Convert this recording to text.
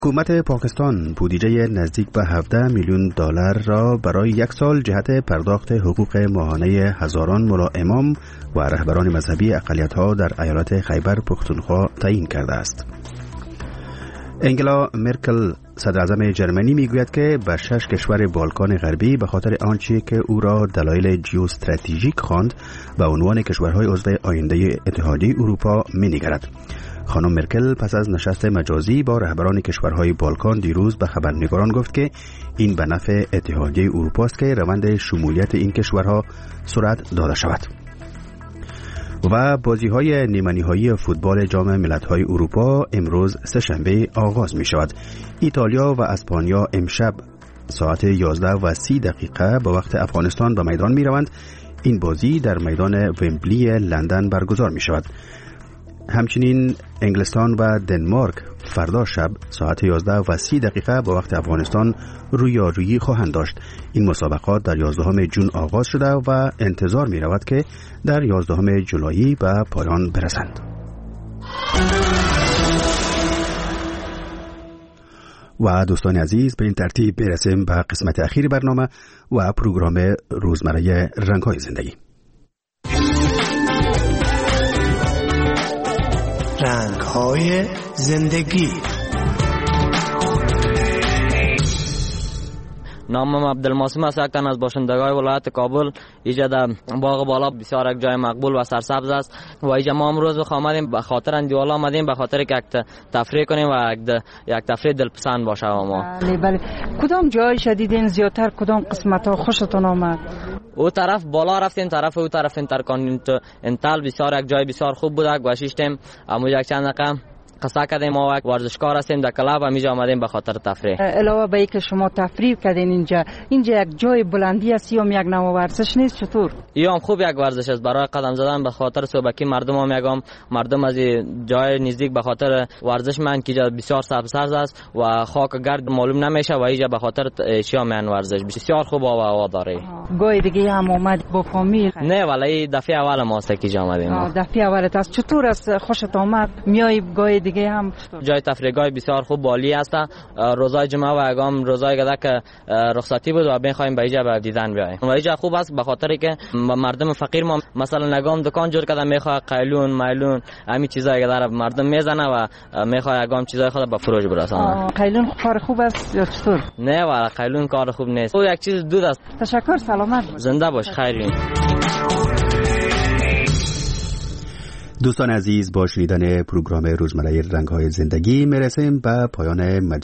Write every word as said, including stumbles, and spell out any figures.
حکومت پاکستان بودجه نزدیک به هفده میلیون دلار را برای یک سال جهت پرداخت حقوق ماهانه هزاران ملا امام و رهبران مذهبی اقلیت‌ها در ایالت خیبر پختونخوا تعیین کرده است. انگلا مرکل صدراعظم جرمنی میگوید که به شش کشور بالکان غربی به خاطر آنچه که او را دلایل ژئواستراتژیک خواند به عنوان کشورهای عضو آینده اتحادیه اروپا مینگرد. خانم مرکل پس از نشست مجازی با رهبران کشورهای بالکان دیروز به خبرنگاران گفت که این به نفع اتحادیه اروپا است که روند شمولیت این کشورها سرعت داده شود. و بازی‌های نیمه‌نهایی فوتبال جام ملت‌های اروپا امروز سه‌شنبه آغاز می‌شود. ایتالیا و اسپانیا امشب ساعت یازده و سی دقیقه به وقت افغانستان به میدان می‌روند. این بازی در میدان ومبلی لندن برگزار می‌شود. همچنین انگلستان و دنمارک فردا شب ساعت یازده و سی دقیقه با وقت افغانستان رویارویی خواهند داشت. این مسابقات در یازدهم ژوئن آغاز شده و انتظار می رود که در یازدهم جولای به پایان برسند. و دوستان عزیز، به این ترتیب برسیم به قسمت اخیر برنامه و پروگرام روزمره رنگ‌های زندگی. رنگ‌های زندگی. نامم عبدالماسم است، یکتن از باشندگان ولایت کابل. اینجا در باغ بالا بسیار یک جای مقبول و سرسبز است و اینجا ما امروز آمدیم به خاطر اندیوالا آمدیم به خاطر که یک تفریح کنیم و یک تفریح دلپسند باشه. و ما بله بله. کدام جای شدیدین زیادتر کدام قسمت ها خوشتون آمد؟ او طرف بالا رفتیم، طرف او طرف انتل بسیار یک جای بسیار خوب بود. گوشیشتیم اما یک چند دقیقه قصه کردیم و ورزشکار هستیم در کلاب و میجا آمدیم به خاطر تفریح. علاوه به اینکه شما تفریح کردین اینجا اینجا یک جای بلندی است یا یک نوع ورزش نیست؟ چطور؟ یا هم خوب یک ورزش است برای قدم زدن به خاطر صبحکی مردم هم یکم مردم از جای نزدیک به خاطر ورزش من که بسیار سبزسبز است و خاک گرد معلوم نمیشه و اینجا به خاطر اشیا من ورزش بسیار خوب و هوا داره. گاهی دیگه هم اومد با فامیل؟ نه ولی دفعه اول ما است که آمدیم. دفعه اول است. چطور است؟ خوشت آمد؟ میای گاهی دیگه هم؟ جای تفریحگاه بسیار خوب بالی است. روزای جمعه و اگام روزای گدا که رخصتی بود و بخوایم به اینجا به دیدن بیایم و اینجا خوب است به خاطر که مردم فقیر ما مثلا نگام دکان جور کردن میخواد قیلون میلون همین چیزایی که در مردم میزنه و میخواد اگام چیزای خود به فروش برسونه. قیلون کار خوب است یا چطور؟ نه والا قیلون کار خوب نیست. او یک چیز دود است. تشکر، سلامت باش. زنده باش. خیرین. دوستان عزیز، با شنیدن پروگرام روزمره رنگ‌های زندگی میرسیم به پایان مجلس